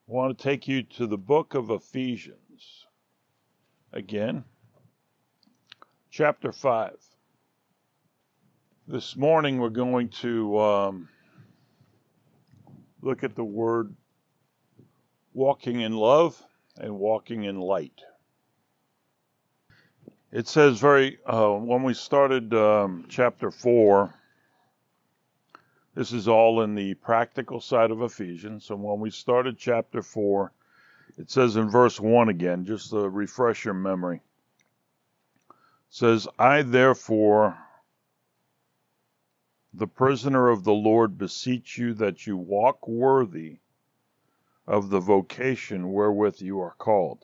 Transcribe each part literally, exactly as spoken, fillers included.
I want to take you to the book of Ephesians. Again, chapter five. This morning we're going to um, look at the word walking in love and walking in light. It says very, uh, when we started um, chapter four, this is all in the practical side of Ephesians. And when we started chapter four, it says in verse one again, just to refresh your memory, it says, I therefore, the prisoner of the Lord, beseech you that you walk worthy of the vocation wherewith you are called.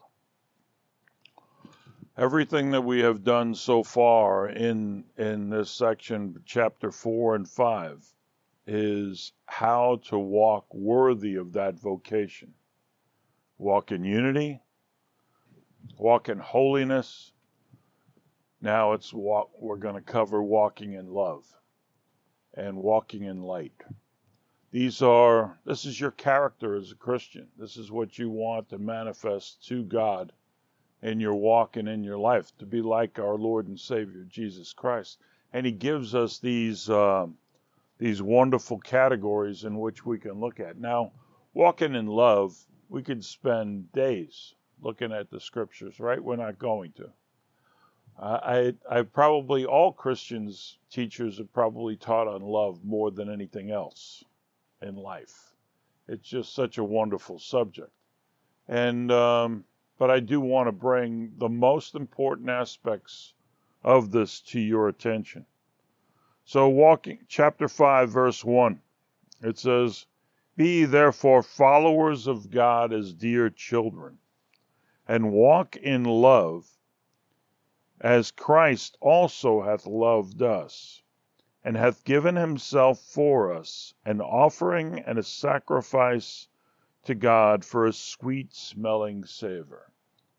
Everything that we have done so far in, in this section, chapter four and five, is how to walk worthy of that vocation. Walk in unity, walk in holiness. Now it's walk, we're going to cover walking in love and walking in light. These are, this is your character as a Christian. This is what you want to manifest to God in your walk and in your life, to be like our Lord and Savior, Jesus Christ. And he gives us these uh, these wonderful categories in which we can look at. Now, walking in love, we could spend days looking at the scriptures, right? We're not going to. Uh, I, I probably, all Christians, teachers have probably taught on love more than anything else in life. It's just such a wonderful subject. And, um, but I do want to bring the most important aspects of this to your attention. So walking, chapter five, verse one, it says, Be ye therefore followers of God as dear children, and walk in love, as Christ also hath loved us, and hath given himself for us, an offering and a sacrifice to God for a sweet-smelling savor.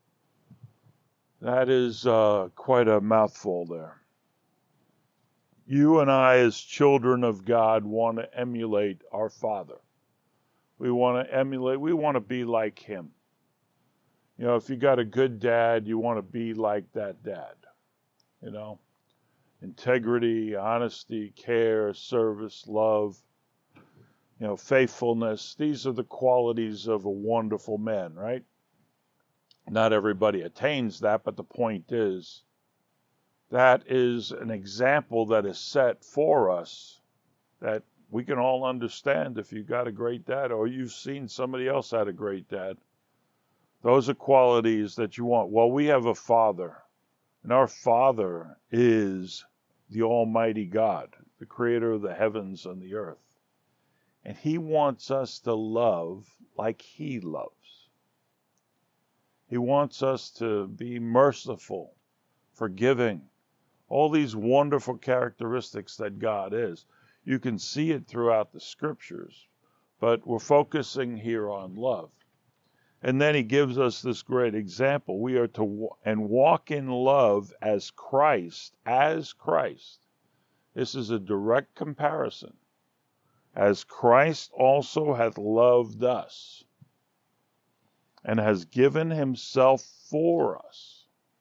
That is uh, quite a mouthful there. You and I, as children of God, want to emulate our Father. We want to emulate, we want to be like him. You know, if you got a good dad, you want to be like that dad. You know, integrity, honesty, care, service, love, you know, faithfulness. These are the qualities of a wonderful man, right? Not everybody attains that, but the point is, that is an example that is set for us that we can all understand if you got a great dad or you've seen somebody else had a great dad. Those are qualities that you want. Well, we have a Father, and our Father is the Almighty God, the creator of the heavens and the earth. And he wants us to love like he loves. He wants us to be merciful, forgiving, all these wonderful characteristics that God is. You can see it throughout the scriptures, but we're focusing here on love. And then he gives us this great example. We are to and walk in love as Christ, as Christ. This is a direct comparison. As Christ also hath loved us, and has given himself for us,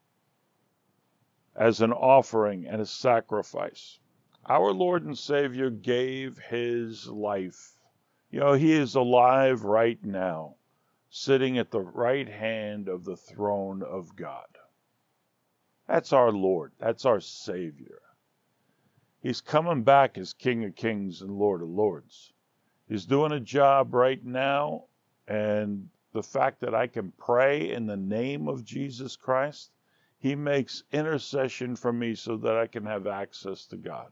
as an offering and a sacrifice. Our Lord and Savior gave his life. You know, he is alive right now, sitting at the right hand of the throne of God. That's our Lord. That's our Savior. He's coming back as King of Kings and Lord of Lords. He's doing a job right now, and the fact that I can pray in the name of Jesus Christ, he makes intercession for me so that I can have access to God.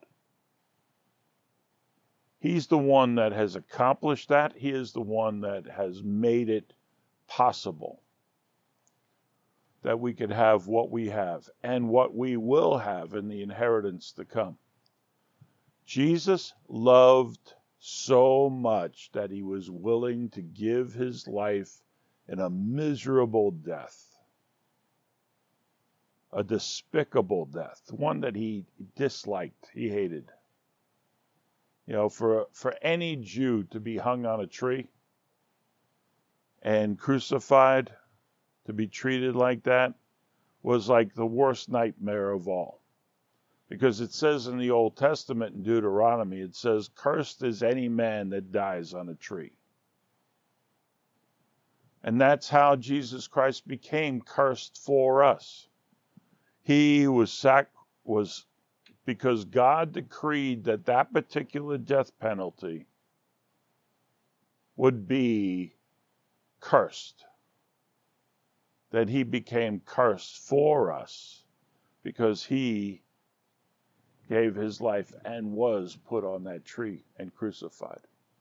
He's the one that has accomplished that. He is the one that has made it possible that we could have what we have and what we will have in the inheritance to come. Jesus loved so much that he was willing to give his life in a miserable death. A despicable death, one that he disliked, he hated. You know, for for any Jew to be hung on a tree and crucified, to be treated like that, was like the worst nightmare of all. Because it says in the Old Testament, in Deuteronomy, it says, cursed is any man that dies on a tree. And that's how Jesus Christ became cursed for us. He was sac was because God decreed that that particular death penalty would be cursed. That he became cursed for us because he gave his life and was put on that tree and crucified.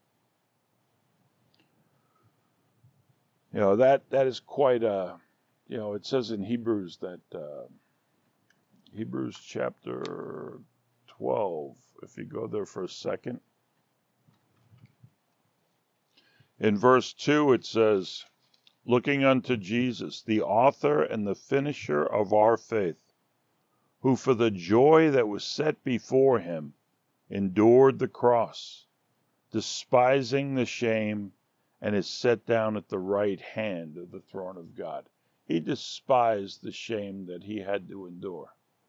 You know, that, that is quite a, you know, it says in Hebrews that, uh, Hebrews chapter twelve, if you go there for a second. In verse two it says, looking unto Jesus, the author and the finisher of our faith, who for the joy that was set before him endured the cross, despising the shame, and is set down at the right hand of the throne of God. He despised the shame that he had to endure.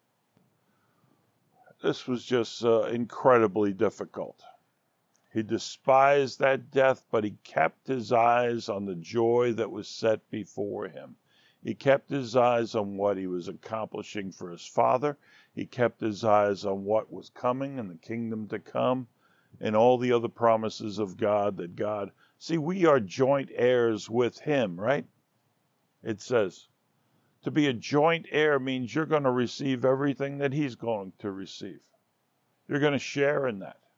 This was just uh, incredibly difficult. He despised that death, but he kept his eyes on the joy that was set before him. He kept his eyes on what he was accomplishing for his Father. He kept his eyes on what was coming and the kingdom to come and all the other promises of God that God... See, we are joint heirs with him, right? It says, to be a joint heir means you're going to receive everything that he's going to receive. You're going to share in that.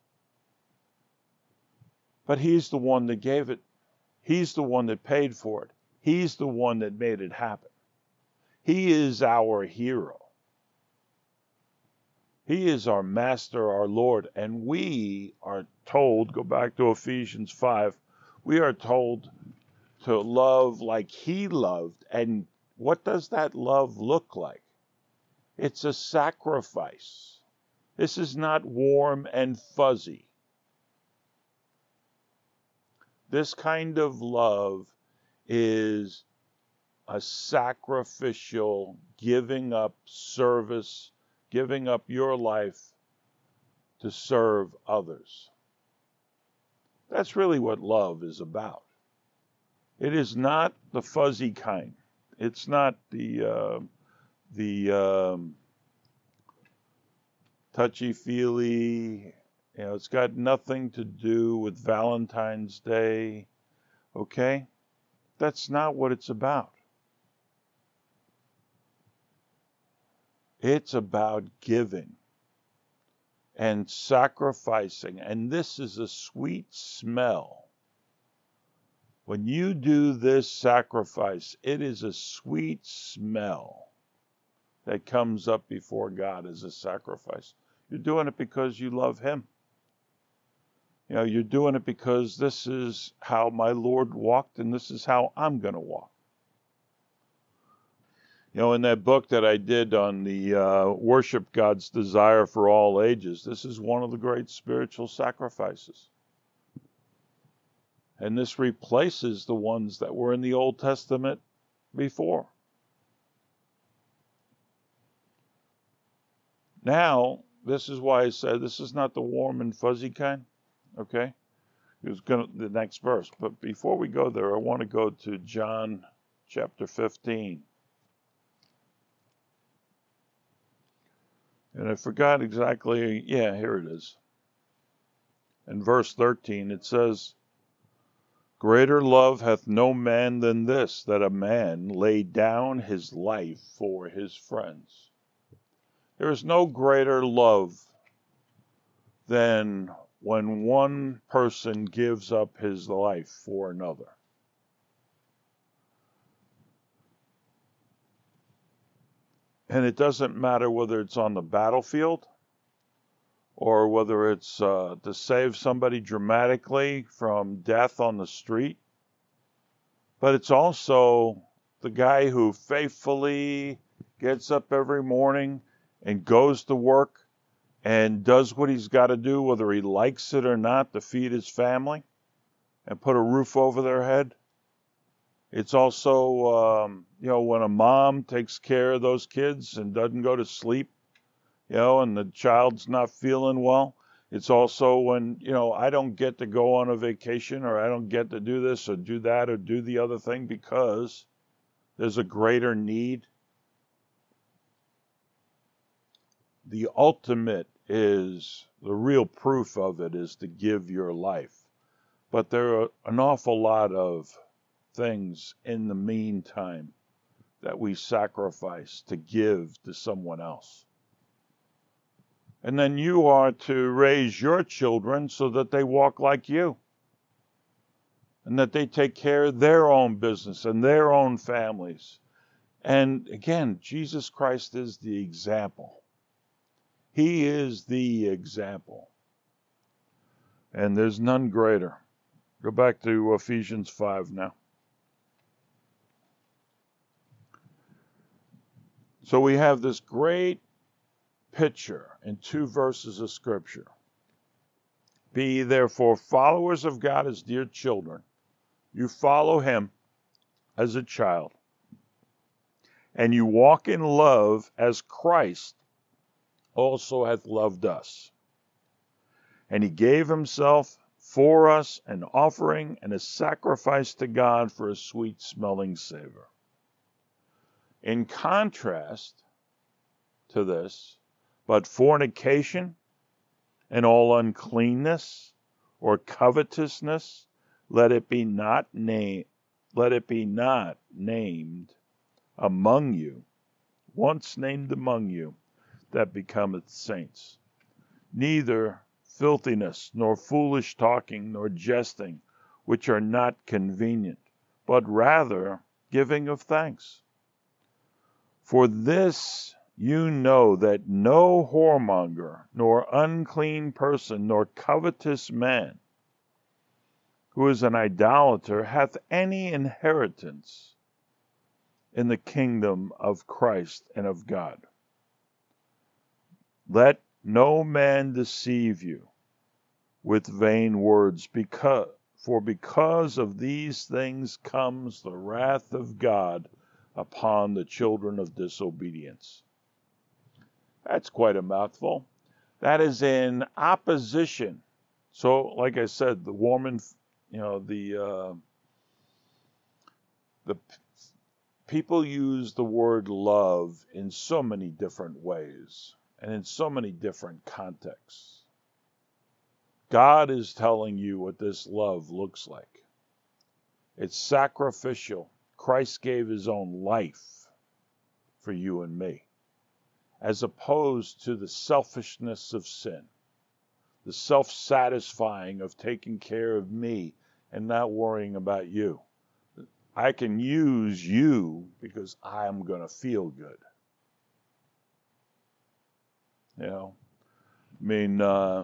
But he's the one that gave it. He's the one that paid for it. He's the one that made it happen. He is our hero. He is our master, our Lord. And we are told, go back to Ephesians five, we are told to love like he loved. And what does that love look like? It's a sacrifice. This is not warm and fuzzy. This kind of love is a sacrificial giving up service, giving up your life to serve others. That's really what love is about. It is not the fuzzy kind. It's not the uh, the um, touchy-feely. You know, it's got nothing to do with Valentine's Day. Okay? That's not what it's about. It's about giving and sacrificing. And this is a sweet smell. When you do this sacrifice, it is a sweet smell that comes up before God as a sacrifice. You're doing it because you love him. You know, you're doing it because this is how my Lord walked and this is how I'm going to walk. You know, in that book that I did on the uh, Worship God's Desire for All Ages, this is one of the great spiritual sacrifices. And this replaces the ones that were in the Old Testament before. Now, this is why I said this is not the warm and fuzzy kind. Okay? It's gonna, the next verse. But before we go there, I want to go to John chapter fifteen. And I forgot exactly, yeah, here it is. In verse thirteen, it says, greater love hath no man than this, that a man lay down his life for his friends. There is no greater love than when one person gives up his life for another. And it doesn't matter whether it's on the battlefield or whether it's uh, to save somebody dramatically from death on the street. But it's also the guy who faithfully gets up every morning and goes to work and does what he's got to do, whether he likes it or not, to feed his family and put a roof over their head. It's also, um, you know, when a mom takes care of those kids and doesn't go to sleep, you know, and the child's not feeling well. It's also when, you know, I don't get to go on a vacation, or I don't get to do this or do that or do the other thing because there's a greater need. The ultimate is, the real proof of it is to give your life. But there are an awful lot of things in the meantime that we sacrifice to give to someone else. And then you are to raise your children so that they walk like you, and that they take care of their own business and their own families. And again, Jesus Christ is the example. He is the example. And there's none greater. Go back to Ephesians five now. So we have this great picture in two verses of Scripture. Be ye therefore followers of God as dear children. You follow him as a child. And you walk in love as Christ also hath loved us. And he gave himself for us an offering and a sacrifice to God for a sweet-smelling savor. In contrast to this, but fornication and all uncleanness or covetousness, let it be not named, let it be not named among you, once named among you, that becometh saints. Neither filthiness, nor foolish talking, nor jesting, which are not convenient, but rather giving of thanks. For this you know that no whoremonger, nor unclean person, nor covetous man, who is an idolater, hath any inheritance in the kingdom of Christ and of God. Let no man deceive you with vain words, because, for because of these things comes the wrath of God upon the children of disobedience. That's quite a mouthful. That is in opposition. So, like I said, the woman, you know, the uh, the p- people use the word love in so many different ways and in so many different contexts. God is telling you what this love looks like. It's sacrificial. Christ gave his own life for you and me, as opposed to the selfishness of sin, the self-satisfying of taking care of me and not worrying about you. I can use you because I'm going to feel good. You know, I mean, uh,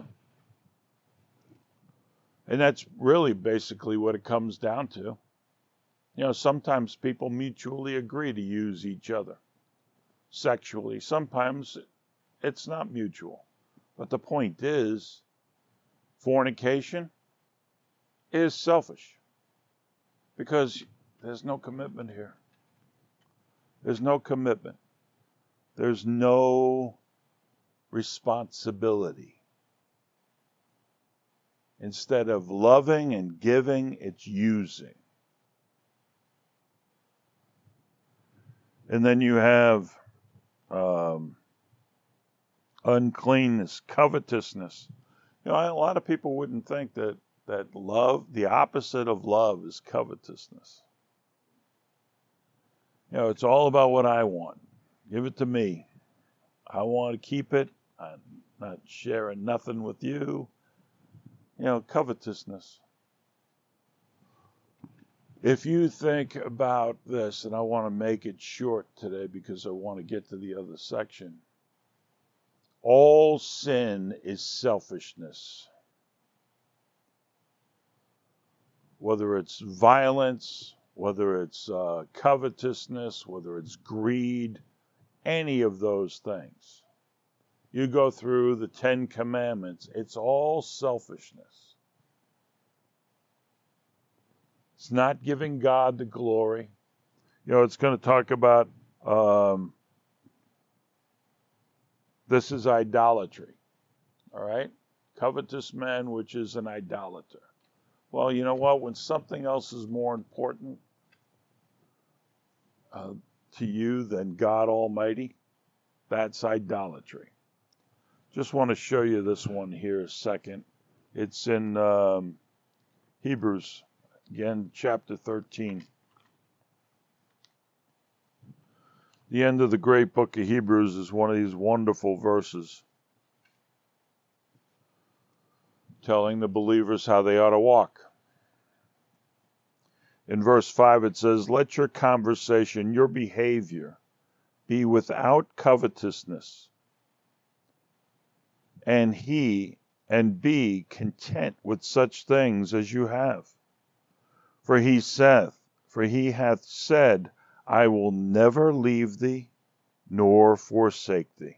and that's really basically what it comes down to. You know, sometimes people mutually agree to use each other sexually. Sometimes it's not mutual. But the point is, fornication is selfish because there's no commitment here. There's no commitment. There's no responsibility. Instead of loving and giving, it's using. And then you have um, uncleanness, covetousness. You know, a lot of people wouldn't think that, that love, the opposite of love is covetousness. You know, it's all about what I want. Give it to me. I want to keep it. I'm not sharing nothing with you. You know, covetousness. If you think about this, and I want to make it short today because I want to get to the other section. All sin is selfishness. Whether it's violence, whether it's uh, covetousness, whether it's greed, any of those things. You go through the Ten Commandments, it's all selfishness. It's not giving God the glory. You know, it's going to talk about um, this is idolatry. All right? Covetous man, which is an idolater. Well, you know what? When something else is more important uh, to you than God Almighty, that's idolatry. Just want to show you this one here a second. It's in um, Hebrews, again, chapter thirteen. The end of the great book of Hebrews is one of these wonderful verses telling the believers how they ought to walk. In verse five it says, "Let your conversation, your behavior, be without covetousness, and he and be content with such things as you have. For he saith, for he hath said, I will never leave thee nor forsake thee.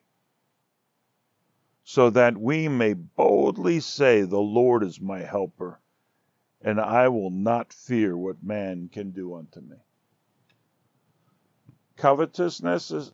So that we may boldly say, the Lord is my helper, and I will not fear what man can do unto me." Covetousness is,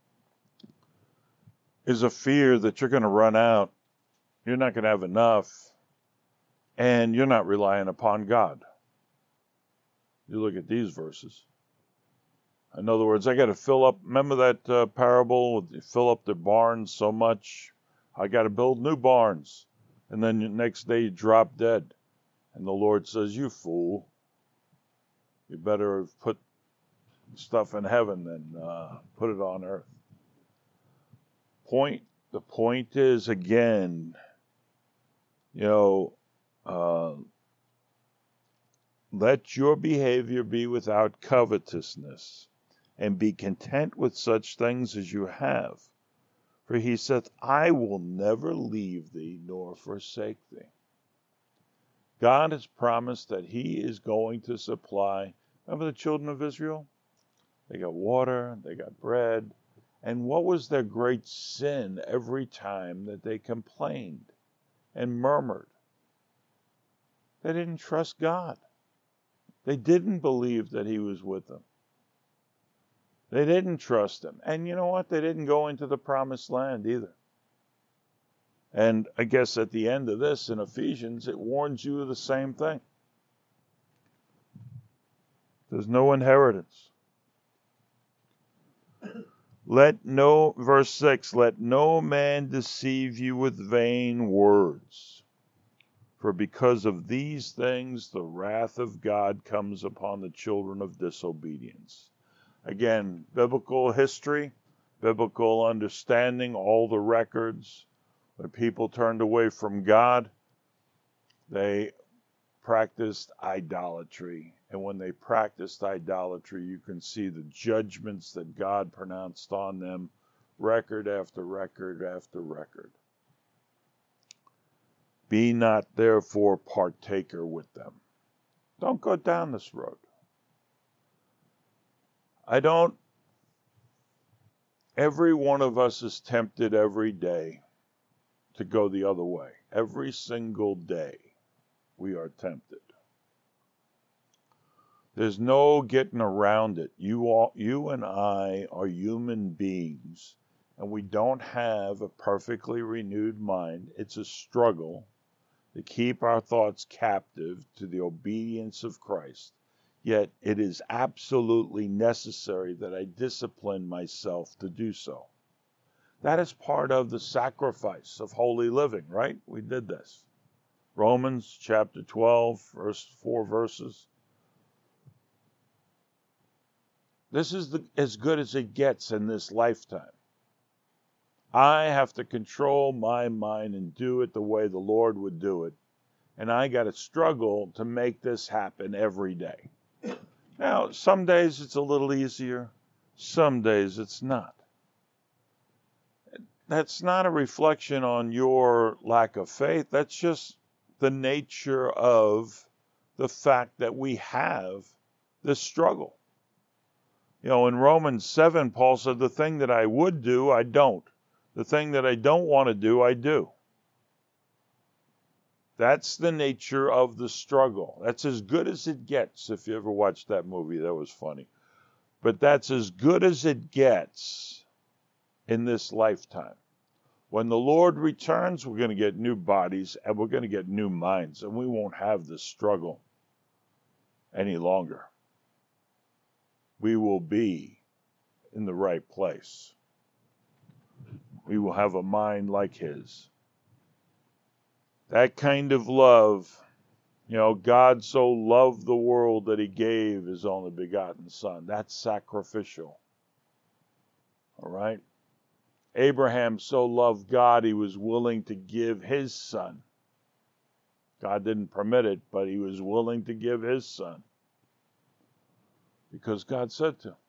is a fear that you're going to run out, you're not going to have enough, and you're not relying upon God. You look at these verses. In other words, I got to fill up, remember that uh, parable, you fill up the barns so much, I got to build new barns. And then the next day you drop dead. And the Lord says, you fool, you better put stuff in heaven than uh, put it on earth. Point, the point is, again, you know, uh, let your behavior be without covetousness, and be content with such things as you have. For he saith, I will never leave thee nor forsake thee. God has promised that he is going to supply. Remember the children of Israel? They got water, they got bread. And what was their great sin every time that they complained and murmured? They didn't trust God. They didn't believe that he was with them. They didn't trust him. And you know what? They didn't go into the promised land either. And I guess at the end of this in Ephesians, it warns you of the same thing. There's no inheritance. Let no, verse six, let no man deceive you with vain words. For because of these things, the wrath of God comes upon the children of disobedience. Again, biblical history, biblical understanding, all the records. When people turned away from God, they practiced idolatry. And when they practiced idolatry, you can see the judgments that God pronounced on them, record after record after record. Be not therefore partaker with them. Don't go down this road. I don't, every one of us is tempted every day to go the other way. Every single day we are tempted. There's no getting around it. You all, you and I are human beings, and we don't have a perfectly renewed mind. It's a struggle to keep our thoughts captive to the obedience of Christ. Yet it is absolutely necessary that I discipline myself to do so. That is part of the sacrifice of holy living, right? We did this. Romans chapter twelve, verse four verses. This is the, as good as it gets in this lifetime. I have to control my mind and do it the way the Lord would do it. And I got to struggle to make this happen every day. Now, some days it's a little easier. Some days it's not. That's not a reflection on your lack of faith. That's just the nature of the fact that we have this struggle. You know, in Romans seven, Paul said, the thing that I would do, I don't. The thing that I don't want to do, I do. That's the nature of the struggle. That's as good as it gets. If you ever watched that movie, that was funny. But that's as good as it gets in this lifetime. When the Lord returns, we're going to get new bodies and we're going to get new minds, and we won't have this struggle any longer. We will be in the right place. We will have a mind like His. That kind of love, you know, God so loved the world that He gave His only begotten Son. That's sacrificial. All right? Abraham so loved God, he was willing to give his son. God didn't permit it, but he was willing to give his son. Because God said to. I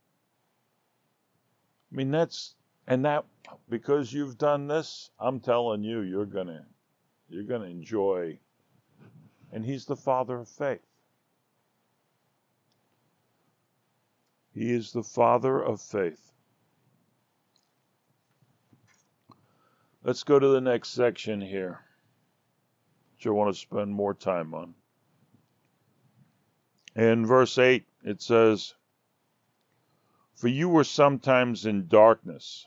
mean, that's, and that, because you've done this, I'm telling you, you're gonna, you're gonna enjoy. And He's the Father of faith. He is the Father of faith. Let's go to the next section here, which I want to spend more time on. In verse eight, it says, "For you were sometimes in darkness."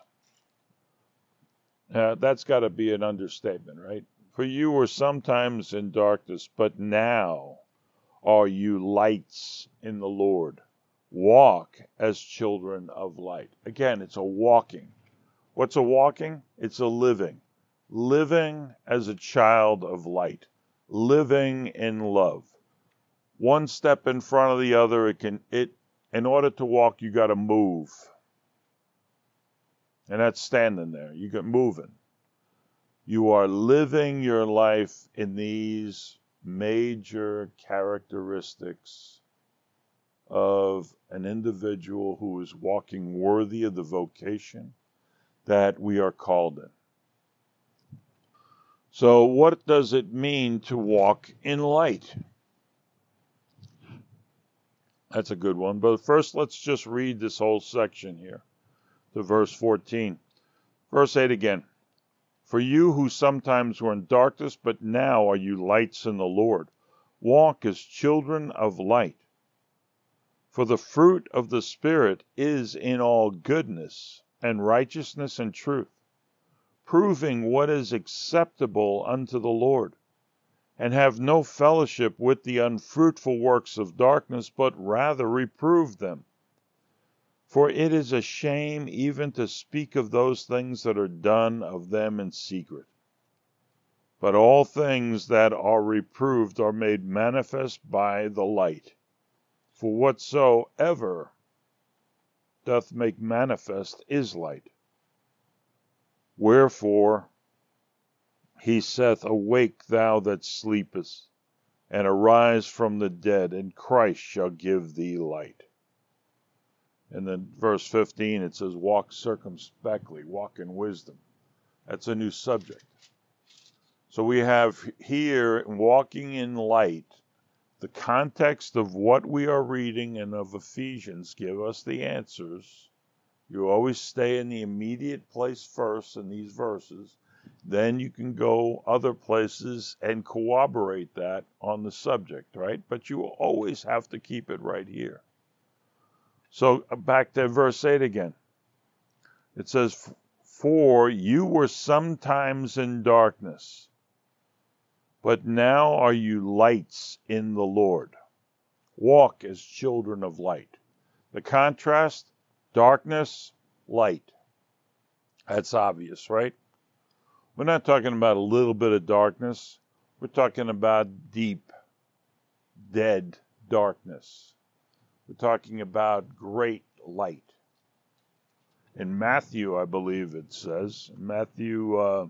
Uh, that's got to be an understatement, right? "For you were sometimes in darkness, but now are you lights in the Lord. Walk as children of light." Again, it's a walking. What's a walking? It's a living. Living as a child of light. Living in love. One step in front of the other. It can it in order to walk, you got to move. And that's standing there. You get moving. You are living your life in these major characteristics of an individual who is walking worthy of the vocation that we are called in. So what does it mean to walk in light? That's a good one. But first, let's just read this whole section here to verse fourteen. Verse eight again. "For you who sometimes were in darkness, but now are you lights in the Lord. Walk as children of light. For the fruit of the Spirit is in all goodness and righteousness and truth, proving what is acceptable unto the Lord, and have no fellowship with the unfruitful works of darkness, but rather reprove them. For it is a shame even to speak of those things that are done of them in secret. But all things that are reproved are made manifest by the light. For whatsoever doth make manifest is light. Wherefore He saith, Awake thou that sleepest, and arise from the dead, and Christ shall give thee light." And then verse fifteen, it says, "Walk circumspectly, walk in wisdom." That's a new subject. So we have here, walking in light, the context of what we are reading and of Ephesians give us the answers. You always stay in the immediate place first in these verses. Then you can go other places and corroborate that on the subject, right? But you always have to keep it right here. So back to verse eight again. It says, "For you were sometimes in darkness, but now are you lights in the Lord. Walk as children of light." The contrast, darkness, light. That's obvious, right? We're not talking about a little bit of darkness. We're talking about deep, dead darkness. We're talking about great light. In Matthew, I believe it says, Matthew, uh,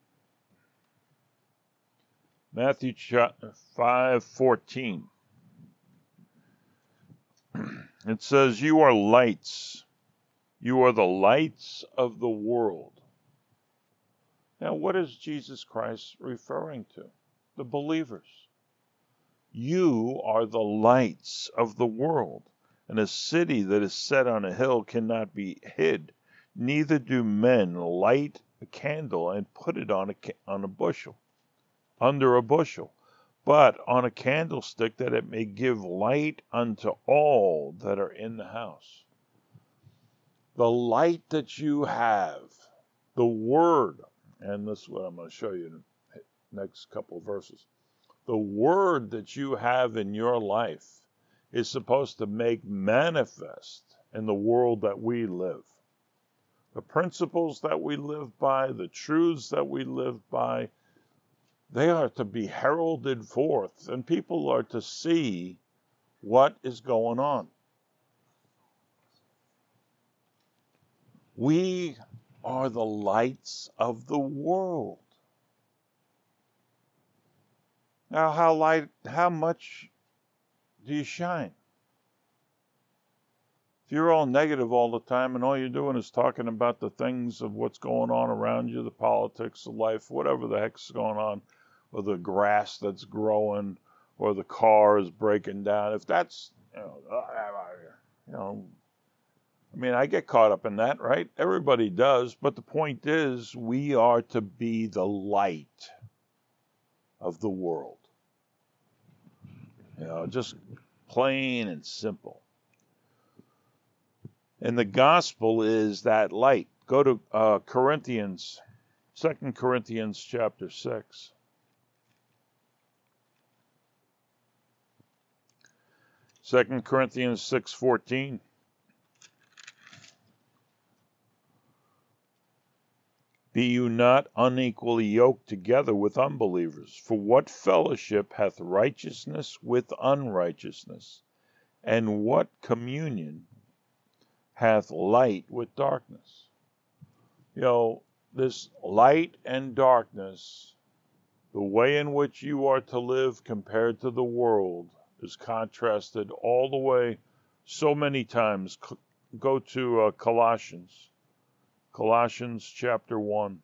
Matthew five fourteen. It says, "You are lights. You are the lights of the world." Now, what is Jesus Christ referring to? The believers. You are the lights of the world, and a city that is set on a hill cannot be hid. Neither do men light a candle and put it on a, on a bushel. under a bushel, but on a candlestick, that it may give light unto all that are in the house. The light that you have, the Word, and this is what I'm going to show you in the next couple of verses. The Word that you have in your life is supposed to make manifest in the world that we live. The principles that we live by, the truths that we live by, they are to be heralded forth, and people are to see what is going on. We are the lights of the world. Now, how light, how much do you shine? If you're all negative all the time and all you're doing is talking about the things of what's going on around you, the politics of life, whatever the heck's going on, or the grass that's growing, or the car is breaking down, if that's, you know, you know, I mean, I get caught up in that, right? Everybody does, but the point is, we are to be the light of the world. You know, just plain and simple. And the gospel is that light. Go to uh, Corinthians, Second Corinthians chapter six. Second Corinthians six fourteen. Be you not unequally yoked together with unbelievers. For what fellowship hath righteousness with unrighteousness? And what communion hath light with darkness? You know, this light and darkness, the way in which you are to live compared to the world, is contrasted all the way so many times. Go to uh, Colossians. Colossians chapter one.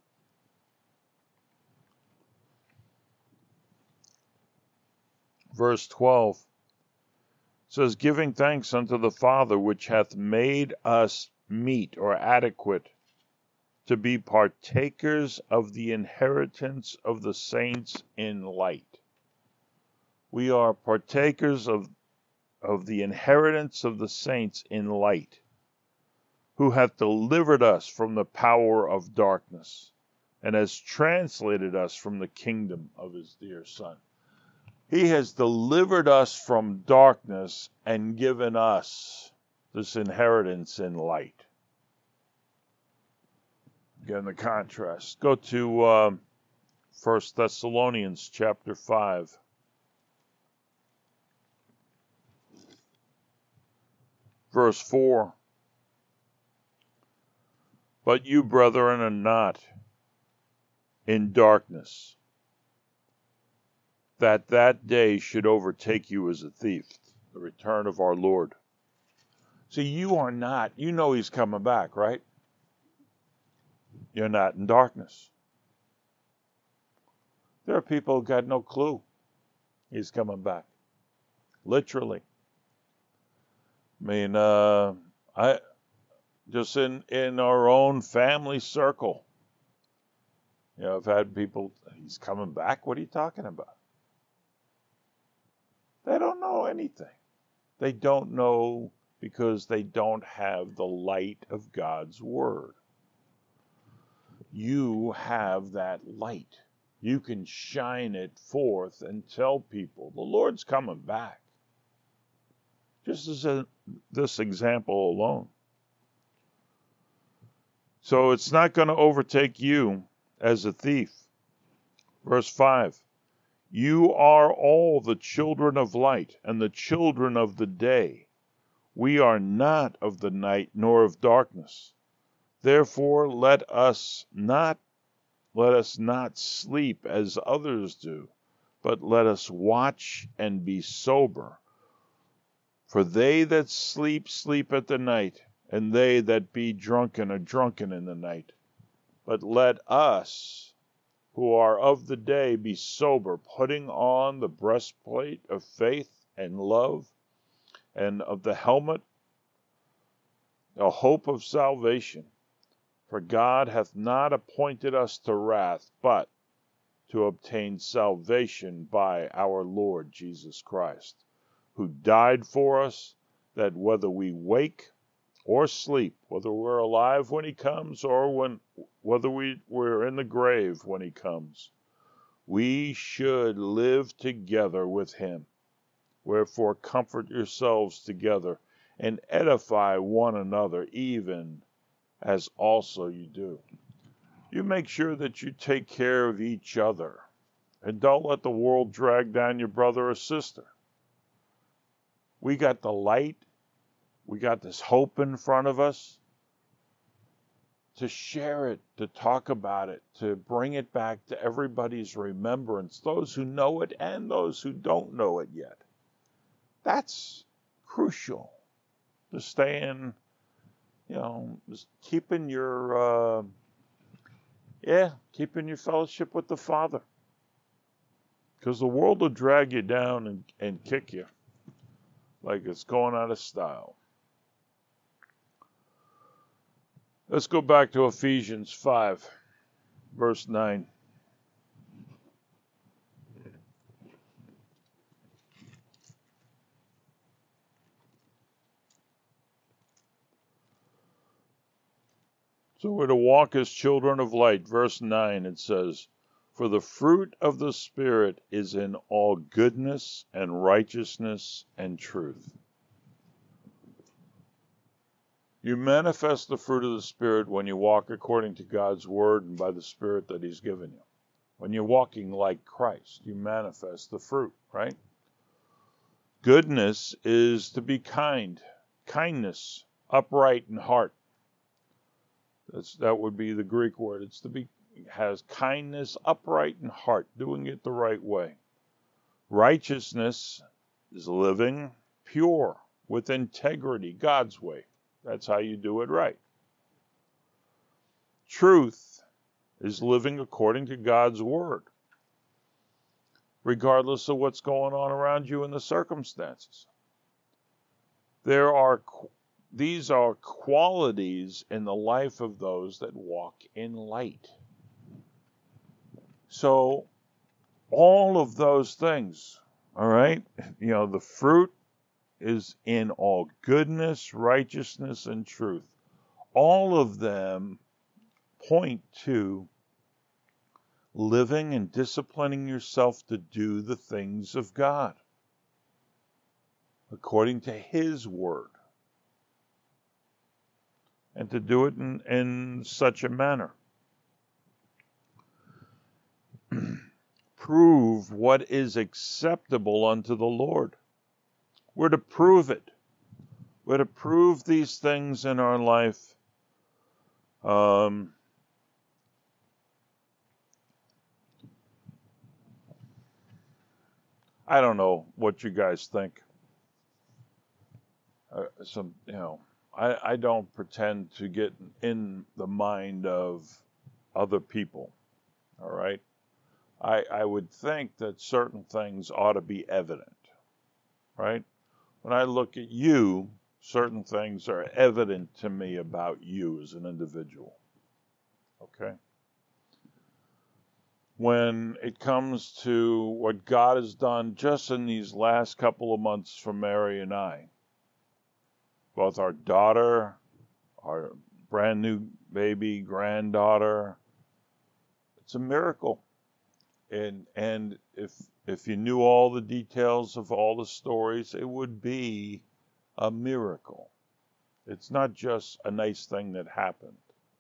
Verse twelve. It says, giving thanks unto the Father, which hath made us meet or adequate to be partakers of the inheritance of the saints in light. We are partakers of, of the inheritance of the saints in light, who hath delivered us from the power of darkness, and has translated us from the kingdom of his dear Son. He has delivered us from darkness and given us this inheritance in light. Again, the contrast. Go to um, First Thessalonians chapter five. Verse four. But you, brethren, are not in darkness, that that day should overtake you as a thief, the return of our Lord. See, you are not, you know he's coming back, right? You're not in darkness. There are people who got no clue he's coming back. Literally. I mean, uh, I... Just in, in our own family circle. You know, I've had people, he's coming back? What are you talking about? They don't know anything. They don't know because they don't have the light of God's Word. You have that light. You can shine it forth and tell people, the Lord's coming back. Just as a, this example alone. So it's not going to overtake you as a thief. Verse five. You are all the children of light and the children of the day. We are not of the night nor of darkness. Therefore let us not let us not sleep as others do, but let us watch and be sober. For they that sleep, sleep at the night, and they that be drunken are drunken in the night. But let us, who are of the day, be sober, putting on the breastplate of faith and love, and of the helmet, a hope of salvation. For God hath not appointed us to wrath, but to obtain salvation by our Lord Jesus Christ, who died for us, that whether we wake or sleep, whether we're alive when he comes or when whether we, we're in the grave when he comes, we should live together with him. Wherefore comfort yourselves together and edify one another, even as also you do. You make sure that you take care of each other, and don't let the world drag down your brother or sister. We got the light, we got this hope in front of us, to share it, to talk about it, to bring it back to everybody's remembrance, those who know it and those who don't know it yet. That's crucial, to stay in, you know, keeping your, uh, yeah, keeping your fellowship with the Father. Because the world will drag you down and, and kick you like it's going out of style. Let's go back to Ephesians five, verse nine. So we're to walk as children of light. Verse nine, it says, "For the fruit of the Spirit is in all goodness and righteousness and truth." You manifest the fruit of the Spirit when you walk according to God's word and by the Spirit that he's given you. When you're walking like Christ, you manifest the fruit, right? Goodness is to be kind. Kindness, upright in heart. That's, that would be the Greek word. It's to be, has kindness, upright in heart, doing it the right way. Righteousness is living pure, with integrity, God's way. That's how you do it right. Truth is living according to God's word, regardless of what's going on around you and the circumstances. There are These are qualities in the life of those that walk in light. So, all of those things, all right, you know, the fruit is in all goodness, righteousness, and truth. All of them point to living and disciplining yourself to do the things of God, according to his word. And to do it in, in such a manner. Prove what is acceptable unto the Lord. We're to prove it. We're to prove these things in our life. Um, I don't know what you guys think. Uh, some, you know, I, I don't pretend to get in the mind of other people, all right? I, I would think that certain things ought to be evident, right? When I look at you, certain things are evident to me about you as an individual, okay? When it comes to what God has done just in these last couple of months for Mary and I, both our daughter, our brand new baby granddaughter, it's a miracle. And and if if you knew all the details of all the stories, it would be a miracle. It's not just a nice thing that happened.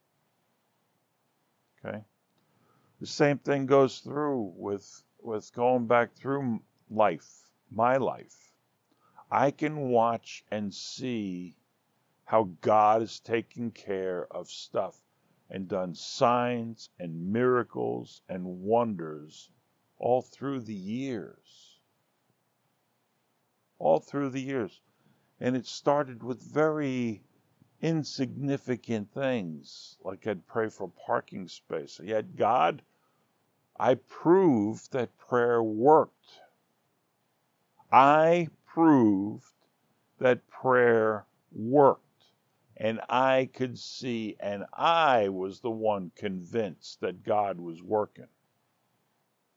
Okay? The same thing goes through with with going back through life, my life. I can watch and see how God has taken care of stuff and done signs and miracles and wonders all through the years. All through the years. And it started with very insignificant things, like I'd pray for a parking space. Yet God, I proved that prayer worked. I proved that prayer worked. And I could see, and I was the one convinced that God was working.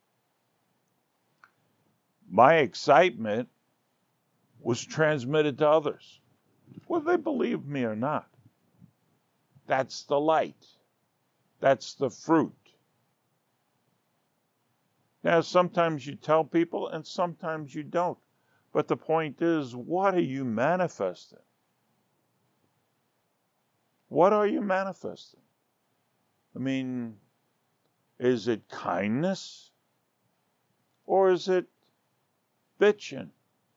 my excitement was transmitted to others, whether they believe me or not. That's the light. That's the fruit. Now, sometimes you tell people and sometimes you don't. But the point is, what are you manifesting? What are you manifesting? I mean, is it kindness? Or is it bitching?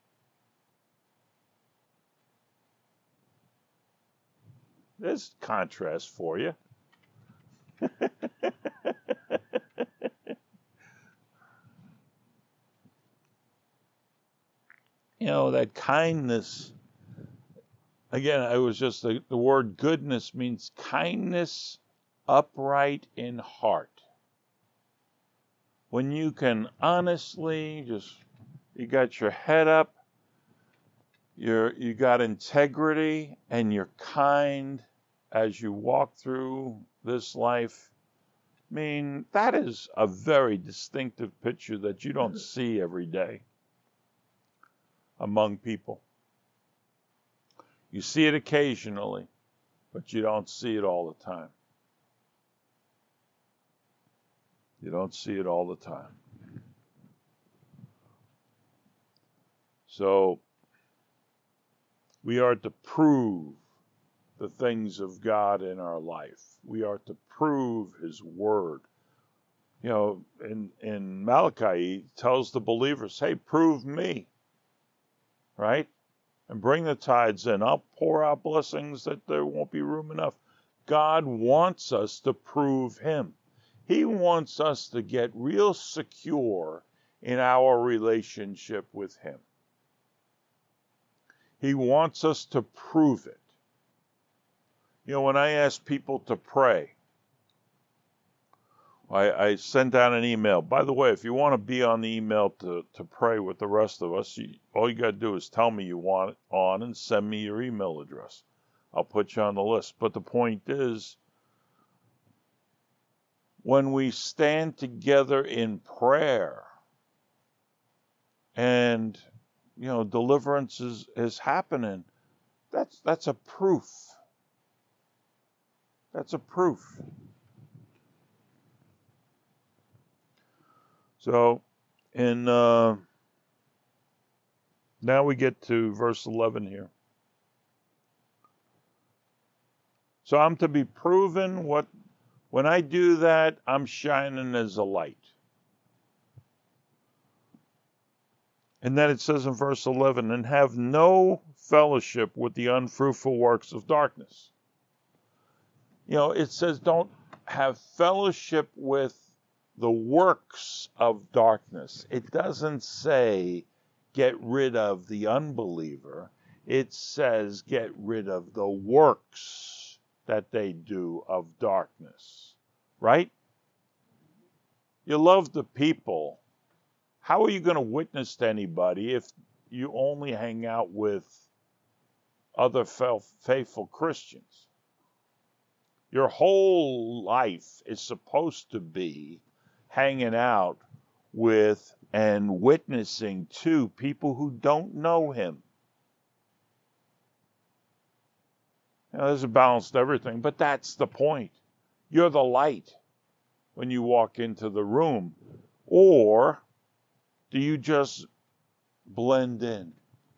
There's contrast for you. You know, that kindness, again, it was just the, the word goodness means kindness upright in heart. When you can honestly just, you got your head up, you're, you got integrity, and you're kind as you walk through this life. I mean, that is a very distinctive picture that you don't see every day among people. You see it occasionally, but you don't see it all the time. You don't see it all the time. So, we are to prove the things of God in our life. We are to prove His Word. You know, in, in Malachi, He tells the believers, hey, prove me, right? And bring the tithes in. I'll pour out blessings that there won't be room enough. God wants us to prove Him. He wants us to get real secure in our relationship with Him. He wants us to prove it. You know, when I ask people to pray, I, I send out an email. By the way, if you want to be on the email to, to pray with the rest of us, you, all you got to do is tell me you want it on and send me your email address. I'll put you on the list. But the point is, when we stand together in prayer and, you know, deliverance is, is happening, that's, that's a proof. That's a proof. So, in uh, now we get to verse eleven here. So I'm to be proven what, when I do that, I'm shining as a light. And then it says in verse eleven, and have no fellowship with the unfruitful works of darkness. You know, it says don't have fellowship with the works of darkness. It doesn't say get rid of the unbeliever. It says get rid of the works that they do of darkness. Right? You love the people. How are you going to witness to anybody if you only hang out with other faithful Christians? Your whole life is supposed to be hanging out with and witnessing to people who don't know Him. You know, there's a balance to everything, but that's the point. You're the light when you walk into the room. Or do you just blend in?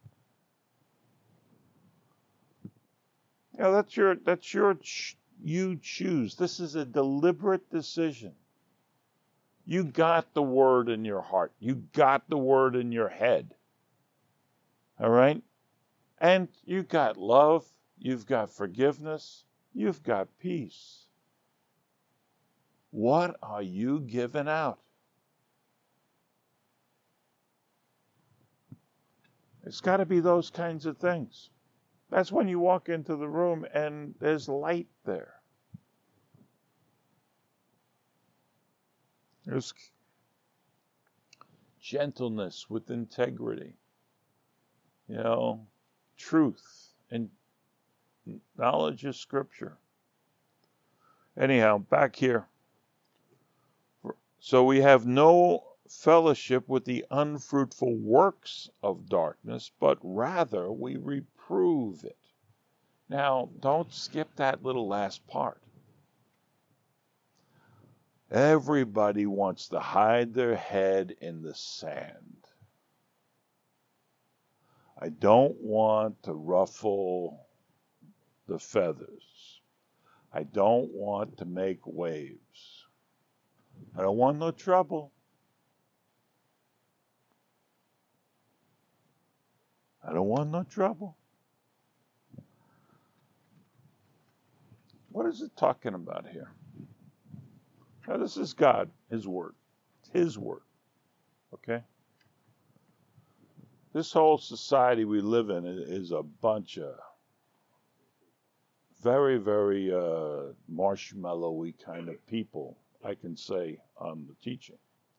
You know, that's your, that's your, you choose. This is a deliberate decision. You got the word in your heart. You got the word in your head. All right? And you got love. You've got forgiveness. You've got peace. What are you giving out? It's got to be those kinds of things. That's when you walk into the room and there's light there. There's gentleness with integrity, you know, truth and knowledge of Scripture. Anyhow, back here. So we have no fellowship with the unfruitful works of darkness, but rather we reprove it. Now, don't skip that little last part. Everybody wants to hide their head in the sand. I don't want to ruffle the feathers. I don't want to make waves. I don't want no trouble. I don't want no trouble. What is it talking about here? Now, this is God, His Word. It's His Word. Okay? This whole society we live in is a bunch of very, very uh, marshmallowy kind of people, I can say, on the teaching.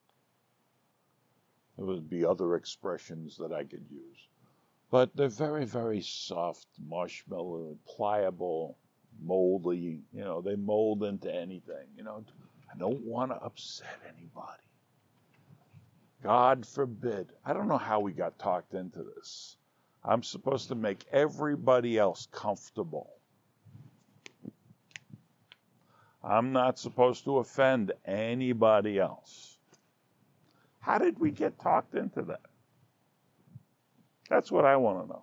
There would be other expressions that I could use. But they're very, very soft, marshmallow, pliable, moldy. You know, they mold into anything. You know, I don't want to upset anybody. God forbid. I don't know how we got talked into this. I'm supposed to make everybody else comfortable. I'm not supposed to offend anybody else. How did we get talked into that? That's what I want to know.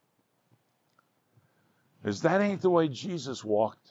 Because that ain't the way Jesus walked.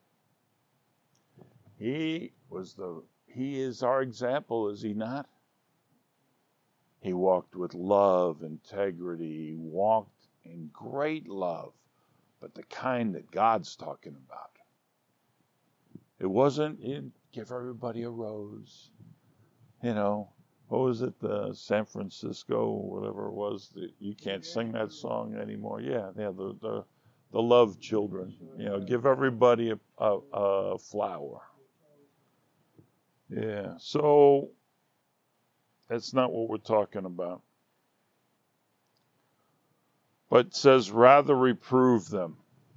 He was the, he is our example, is he not? He walked with love, integrity. He walked in great love, but the kind that God's talking about. It wasn't, he didn't give everybody a rose. You know, what was it, the San Francisco, whatever it was, the, you can't sing that song anymore. Yeah, yeah, the, the, the love children. You know, give everybody a, a, a flower. Yeah, so that's not what we're talking about. But it says, rather reprove them.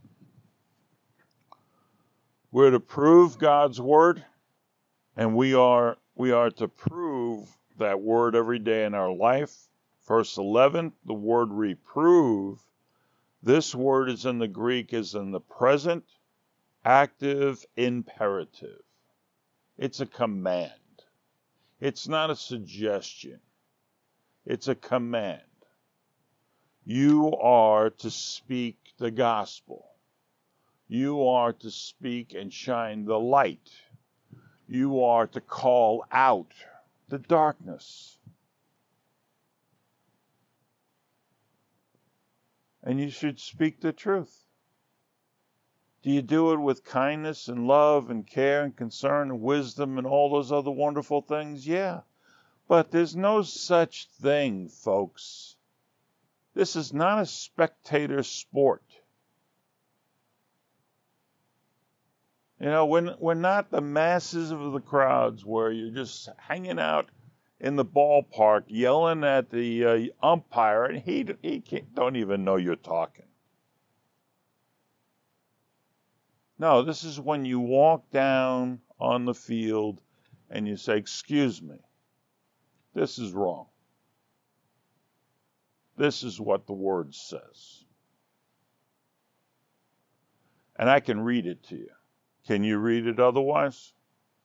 We're to prove God's word, and we are we are to prove that word every day in our life. Verse eleven, the word reprove. This word is in the Greek is in the present active imperative. It's a command. It's not a suggestion. It's a command. You are to speak the gospel. You are to speak and shine the light. You are to call out the darkness. And you should speak the truth. Do you do it with kindness and love and care and concern and wisdom and all those other wonderful things? Yeah. But there's no such thing, folks. This is not a spectator sport. You know, we're, we're not the masses of the crowds where you're just hanging out in the ballpark yelling at the uh, umpire and he, he can't, don't even know you're talking. No, this is when you walk down on the field and you say, excuse me, this is wrong. This is what the word says. And I can read it to you. Can you read it otherwise?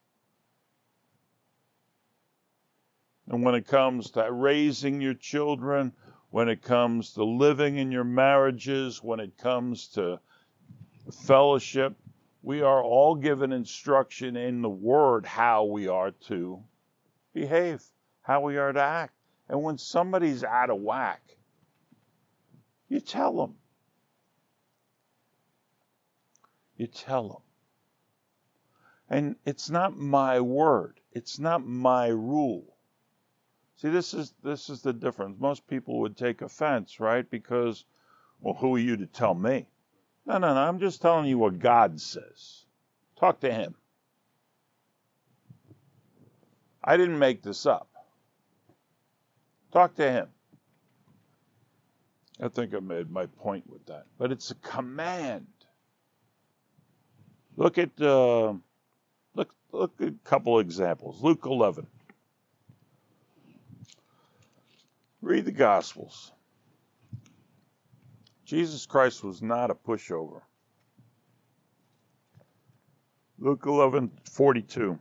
And when it comes to raising your children, when it comes to living in your marriages, when it comes to fellowship, we are all given instruction in the word how we are to behave, how we are to act. And when somebody's out of whack, you tell them. You tell them. And it's not my word. It's not my rule. See, this is this is the difference. Most people would take offense, right? Because, well, who are you to tell me? No, no, no. I'm just telling you what God says. Talk to him. I didn't make this up. Talk to him. I think I made my point with that. But it's a command. Look at uh, look look at a couple examples. Luke eleven. Read the Gospels. Jesus Christ was not a pushover. Luke eleven forty-two.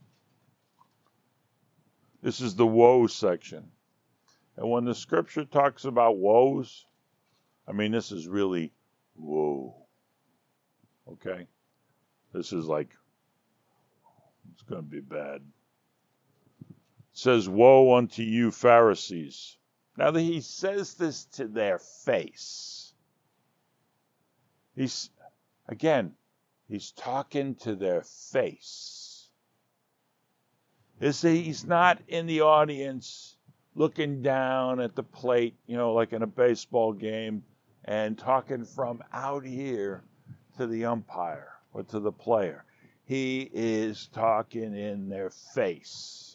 This is the woe section. And when the scripture talks about woes, I mean, this is really woe. Okay? This is like, it's going to be bad. It says, woe unto you, Pharisees. Now that he says this to their face, he's, again, he's talking to their face. He's not in the audience looking down at the plate, you know, like in a baseball game, and talking from out here to the umpire or to the player. He is talking in their face.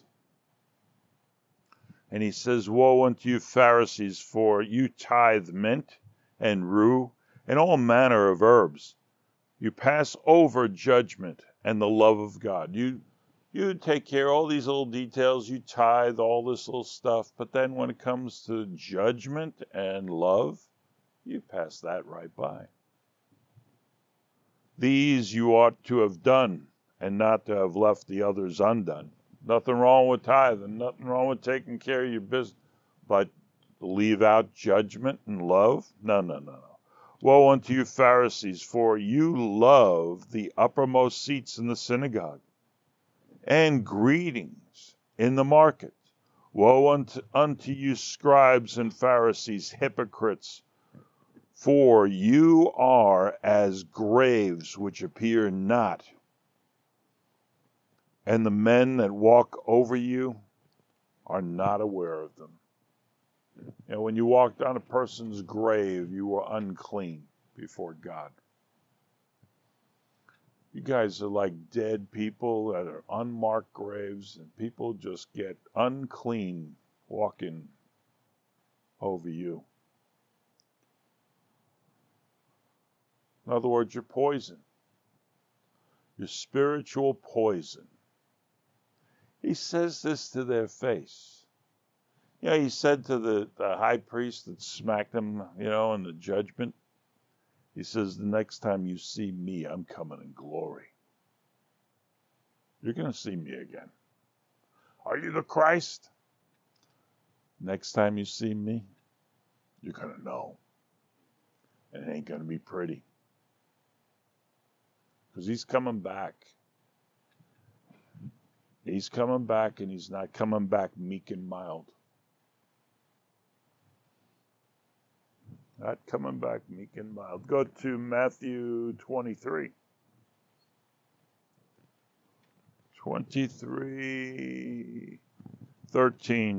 And he says, woe unto you, Pharisees, for you tithe mint and rue and all manner of herbs. You pass over judgment and the love of God. You You take care of all these little details, you tithe all this little stuff, but then when it comes to judgment and love, you pass that right by. These you ought to have done, and not to have left the others undone. Nothing wrong with tithing, nothing wrong with taking care of your business, but leave out judgment and love? No, no, no, no. Woe unto you, Pharisees, for you love the uppermost seats in the synagogue, and greetings in the market. Woe unto, unto you, scribes and Pharisees, hypocrites, for you are as graves which appear not, and the men that walk over you are not aware of them. You know, when you walked on a person's grave, you were unclean before God. You guys are like dead people that are unmarked graves, and people just get unclean walking over you. In other words, you're poison. You're spiritual poison. He says this to their face. You know, he said to the, the high priest that smacked him, you know, in the judgment, he says, the next time you see me, I'm coming in glory. You're going to see me again. Are you the Christ? Next time you see me, you're going to know. And it ain't going to be pretty. Because he's coming back. He's coming back, and he's not coming back meek and mild. Not coming back meek and mild. Go to Matthew twenty-three. twenty-three, thirteen.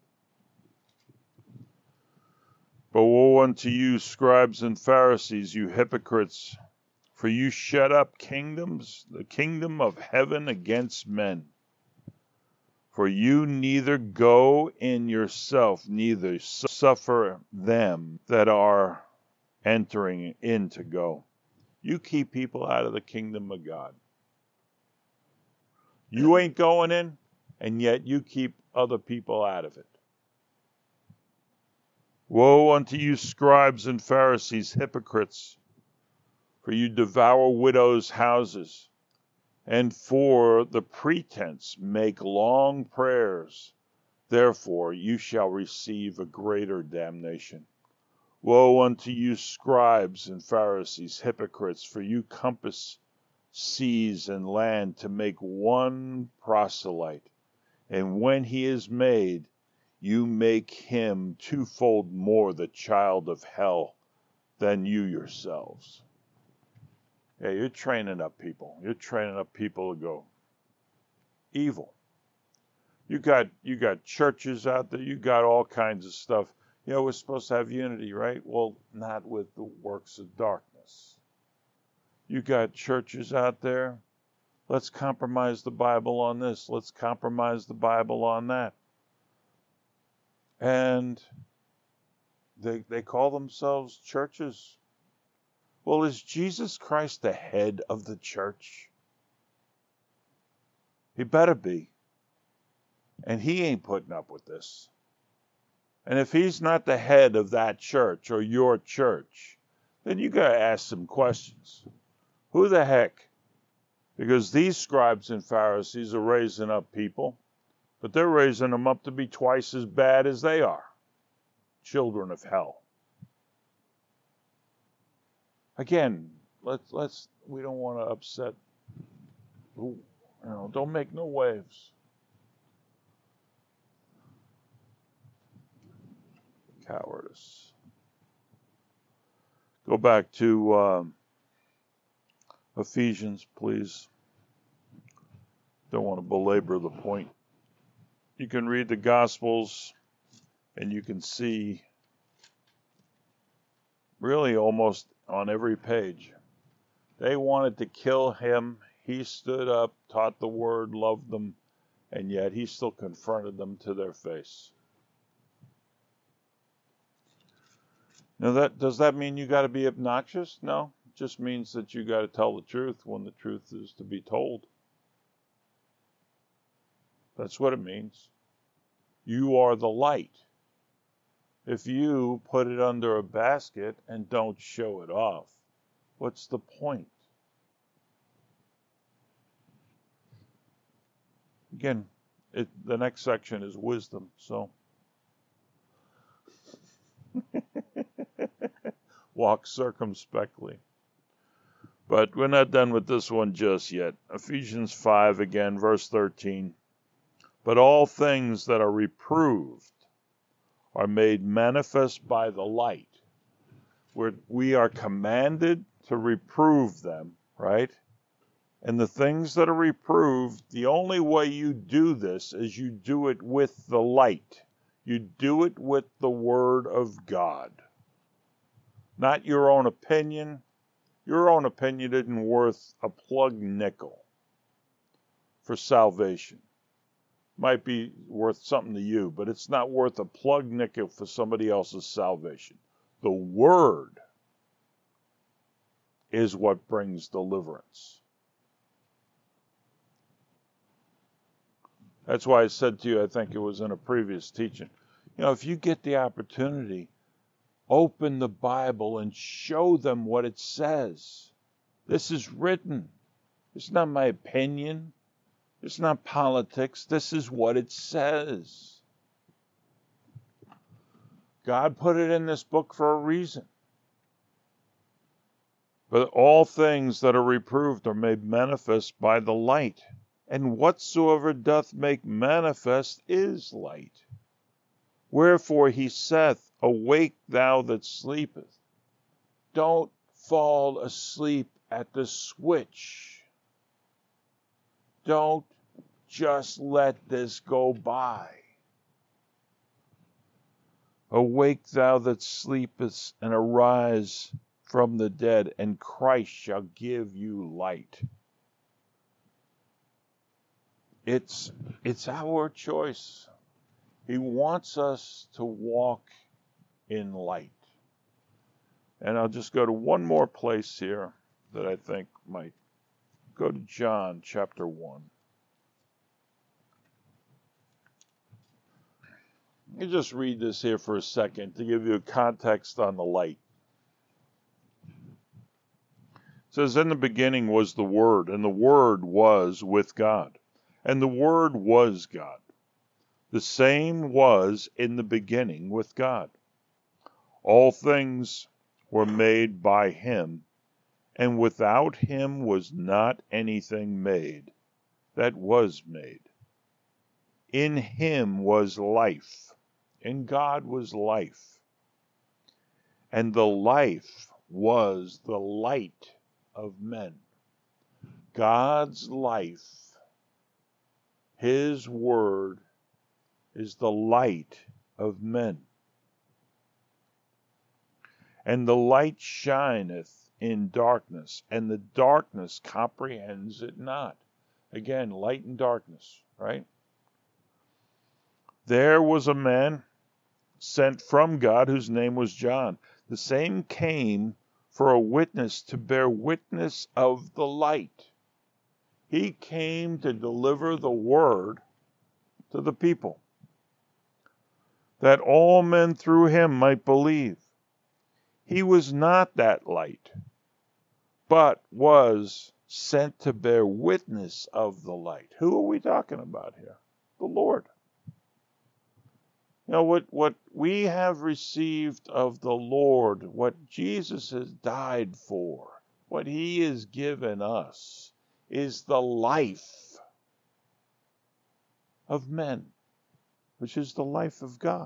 But woe unto you, scribes and Pharisees, you hypocrites, for you shut up kingdoms, the kingdom of heaven against men. For you neither go in yourself, neither suffer them that are entering in to go. You keep people out of the kingdom of God. You ain't going in, and yet you keep other people out of it. Woe unto you, scribes and Pharisees, hypocrites, for you devour widows' houses, and for the pretense make long prayers. Therefore you shall receive a greater damnation. Woe unto you, scribes and Pharisees, hypocrites, for you compass seas and land to make one proselyte, and when he is made, you make him twofold more the child of hell than you yourselves. Yeah, you're training up people. You're training up people to go evil. You got you got churches out there. You got all kinds of stuff. You know, we're supposed to have unity, right? Well, not with the works of darkness. You got churches out there. Let's compromise the Bible on this. Let's compromise the Bible on that. And they they call themselves churches. Well, is Jesus Christ the head of the church? He better be. And he ain't putting up with this. And if he's not the head of that church or your church, then you got to ask some questions. Who the heck? Because these scribes and Pharisees are raising up people, but they're raising them up to be twice as bad as they are. Children of hell. Again, let's let's we don't want to upset. You know, don't make no waves. Cowardice. Go back to um, Ephesians, please. Don't want to belabor the point. You can read the Gospels and you can see really almost on every page. They wanted to kill him. He stood up, taught the word, loved them, and yet he still confronted them to their face. Now, that does that mean you got to be obnoxious? No, it just means that you got to tell the truth when the truth is to be told. That's what it means. You are the light. If you put it under a basket and don't show it off, what's the point? Again, it, the next section is wisdom, so walk circumspectly. But we're not done with this one just yet. Ephesians five again, verse thirteen. But all things that are reproved are made manifest by the light. We're, we are commanded to reprove them, right? And the things that are reproved, the only way you do this is you do it with the light. You do it with the Word of God. Not your own opinion. Your own opinion isn't worth a plug nickel for salvation. Might be worth something to you, but it's not worth a plug nickel for somebody else's salvation. The Word is what brings deliverance. That's why I said to you, I think it was in a previous teaching, you know, if you get the opportunity, open the Bible and show them what it says. This is written. It's not my opinion. It's not politics. This is what it says. God put it in this book for a reason. But all things that are reproved are made manifest by the light. And whatsoever doth make manifest is light. Wherefore he saith, Awake thou that sleepest. Don't fall asleep at the switch. Don't just let this go by. Awake thou that sleepest, and arise from the dead, and Christ shall give you light. It's, it's our choice. He wants us to walk in light. And I'll just go to one more place here that I think might go to John chapter one. Let me just read this here for a second to give you a context on the light. It says, In the beginning was the Word, and the Word was with God, and the Word was God. The same was in the beginning with God. All things were made by him, and without him was not anything made that was made. In him was life, in God was life, and the life was the light of men. God's life, his word, is the light of men. And the light shineth in darkness, and the darkness comprehends it not. Again, light and darkness, right? There was a man sent from God whose name was John. The same came for a witness, to bear witness of the light. He came to deliver the word to the people. that all men through him might believe. He was not that light, but was sent to bear witness of the light. Who are we talking about here? The Lord. You know, what, what we have received of the Lord, what Jesus has died for, what he has given us, is the life of men, which is the life of God.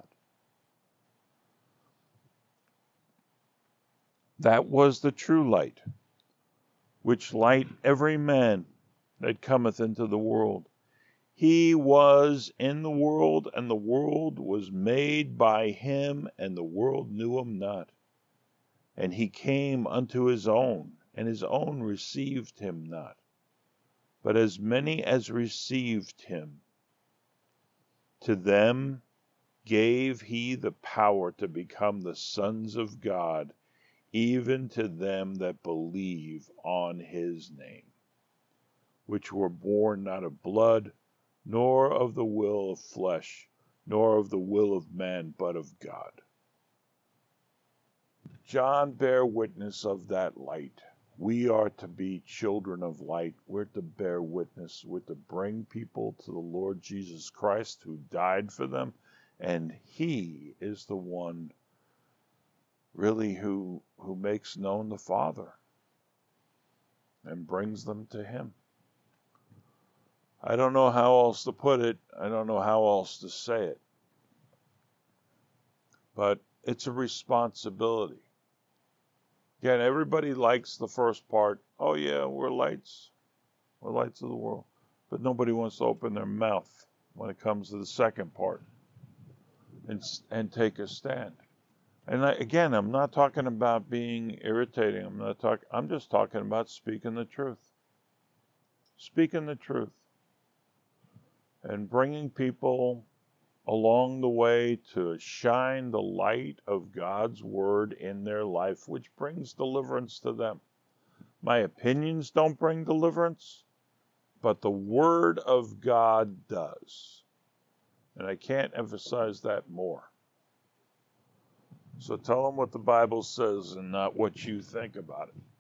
That was the true light, which light every man that cometh into the world. He was in the world, and the world was made by him, and the world knew him not. And he came unto his own, and his own received him not. But as many as received him, to them gave he the power to become the sons of God, even to them that believe on his name, which were born not of blood, nor of the will of flesh, nor of the will of man, but of God. John bare witness of that light. We are to be children of light. We're to bear witness. We're to bring people to the Lord Jesus Christ, who died for them, and he is the one really who who makes known the Father and brings them to him. I don't know how else to put it. I don't know how else to say it. But it's a responsibility. Again, everybody likes the first part. Oh yeah, we're lights. We're lights of the world. But nobody wants to open their mouth when it comes to the second part and, and take a stand. And I, again, I'm not talking about being irritating. I'm not talking. I'm just talking about speaking the truth. Speaking the truth. And bringing people along the way to shine the light of God's word in their life, which brings deliverance to them. My opinions don't bring deliverance, but the word of God does. And I can't emphasize that more. So tell them what the Bible says and not what you think about it.